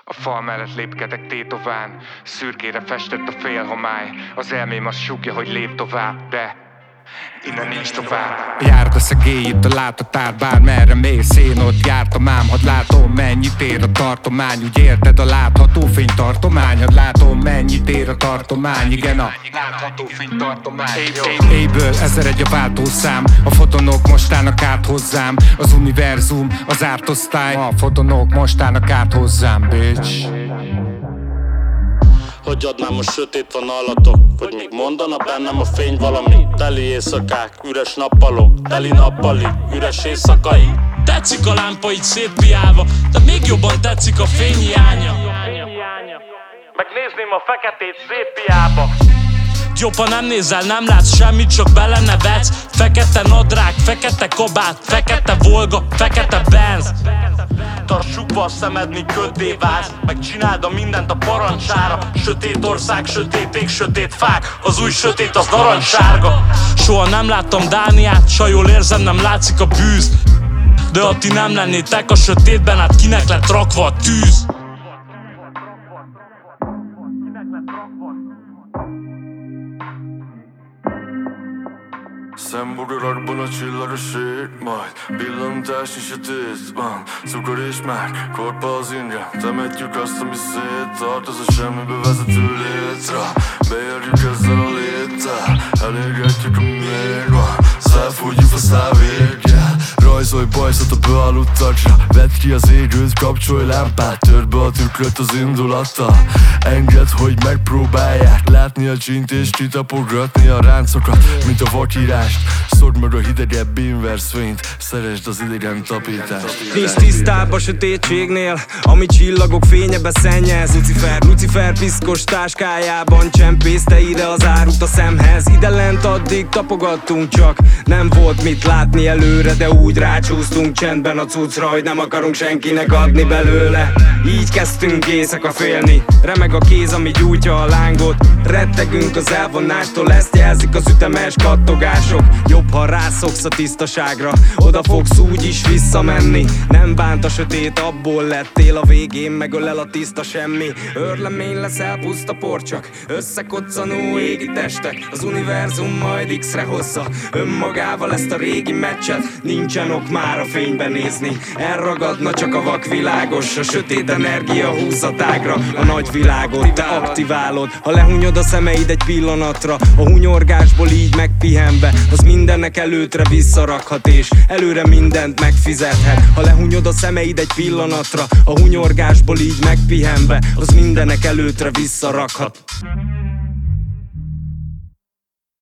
A fal mellett lépkedek tétován, szürkére festett a félhomály. Az elmém azt súgja, hogy lép tovább, de innen nincs tovább. Járt a szegély itt a látatár, bármerre mész, én ott jártam ám. Hadd látom, mennyit ér a tartomány. Úgy érted a látható fénytartomány? Hadd látom, mennyit ér a tartomány. Igen, a látható fénytartomány. Éjből 1001 a váltószám. A fotonok most állnak át hozzám. Az univerzum, az ártosztály. A fotonok most állnak át hozzám, bitch. Hogy adnám, most sötét van alatok, vagy még mondana bennem a fény valami. Teli éjszakák, üres nappalok, teli nappali, üres éjszakai. Tetszik a lámpa így szétpiálva, de még jobban tetszik a fényhiánya. Megnézném a feketét szétpiálva. Jobb, ha nem nézel, nem látsz semmit, csak belenevetsz. Fekete nadrág, fekete kabát, fekete Volga, fekete Benz. Tarts csukva a szemed, míg köddé válsz. Megcsináld a mindent a parancsára. Sötét ország, sötét ég, sötét fák. Az új sötét az narancssárga. Soha nem láttam Dániát, s ha jól érzem, nem látszik a bűz. De ha ti nem lennétek a sötétben, hát kinek lett rakva a tűz? Szembogarakban a csillagos ég, majd pillantásnyi sötét van. Cukor és mák, korpa az ingem. Temetjük azt, ami széttart, az a semmibe vezető létre. Beérjük ezzel a léttel, elégetjük a még van. Felfújjuk a szál véggel. Rajzolj bajszot a bealudt tagsra. Vedd ki az égőt, kapcsolj lámpát. Törd be a tükröt az indulattal. Engedd, hogy megpróbálják látni a csínt és kitapogatni a ráncokat, mint a vakírást. Szord meg a hidegebb inverse fényt, szeresd az idegen tapítást. Nincs tisztább a sötétségnél, ami csillagok fényebe szennyez. Lucifer piszkos táskájában csempészte ide az árut a szemhez. Ide lent addig tapogattunk csak, nem volt mit látni előre, de úgy rácsúsztunk csendben a cuccra, hogy nem akarunk senkinek adni belőle. Így kezdtünk éjszaka félni, remeg a kéz, ami gyújtja a lángot. Rettegünk az elvonástól, ezt jelzik az ütemes kattogások. Jobb, ha rászoksz a tisztaságra, oda fogsz úgyis visszamenni. Nem bánt a sötét, abból lettél, a végén megölel a tiszta semmi. Őrlemény leszel, puszta porcsak, összekoccanó égi testek. Az univerzum majd X-re hozza önmagával ezt a régi meccset. Nincsen ok már a fényben nézni, elragadna csak a vakvilágos. A sötét energia húzza tágra a nagy világot, te aktiválod. Ha lehunyod a szemeid egy pillanatra, a hunyorgásból így megpihenve, az mindennek előtre visszarakhat, és előre mindent megfizethet. Ha lehunyod a szemeid egy pillanatra, a hunyorgásból így megpihenve, az mindennek előtre visszarakhat.